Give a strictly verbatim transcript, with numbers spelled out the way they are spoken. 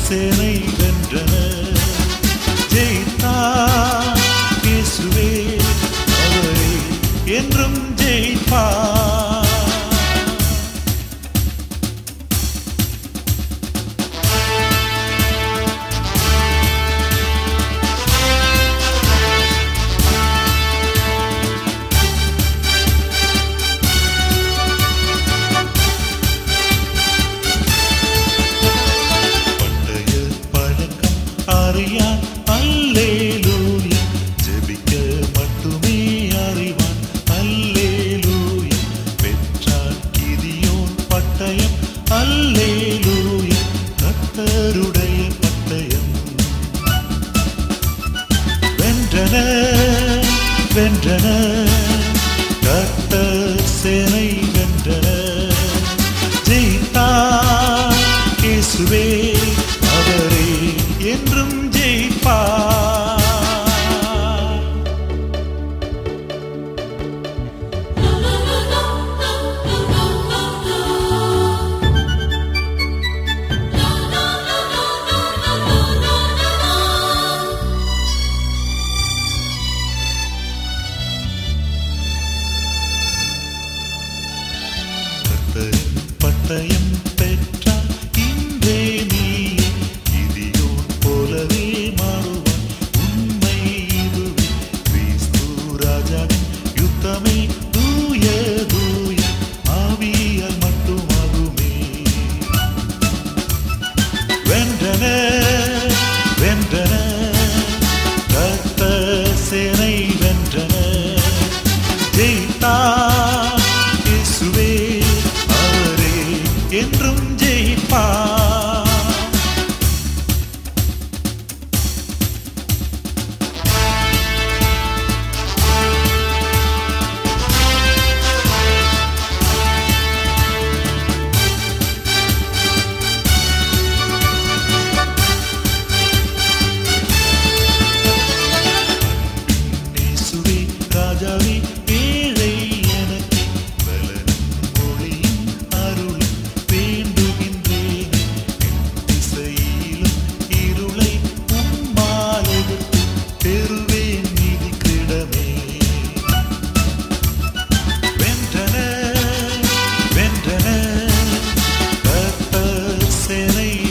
சேனை வென்றனர். ஜெயித்தார் இயேசுவே, அவரே என்றும் ஜெயிப்பார். அறியான் அல்லேலூயா, ஜெபிக்க மட்டுமே அறிவான் அல்லேலூயா. பெற்றான் கிதியோன் பட்டயம் அல்லேலூயா, கர்த்தருடைய பட்டயம். வென்றனர் வென்றனர், கர்த்தர் சேனை வென்றனர். ஜெயித்தார் இயேசுவே, அவரே என்றும் ஜெயிப்பார். கர்த்தரின் பட்டயம் பெற்றார் இன்றே நீ, கிதியோன் போலவே மாறுவான் உண்மை இதுவே. கிறிஸ்து ராஜாவின் யுத்தமே தூய தூய ஆவியால் மட்டுமாகுமே. வென்றனர் வென்றனர், கர்த்தர் சேனை வென்றனர். ஜெயித்தார் இயேசுவே, அவரே என்றும் ஜெயிப்பார். இயேசுவே ராஜாவே, ஏழை எனக்கு பலனும் மொழியும் அருளும் வேண்டுகின்றேன். திசையிலும் இருளை உம்மால் எதிர்த்து பெறுவேன் நீதி கிடமே. வென்றனர் வென்றனர், கர்த்தர் சேனை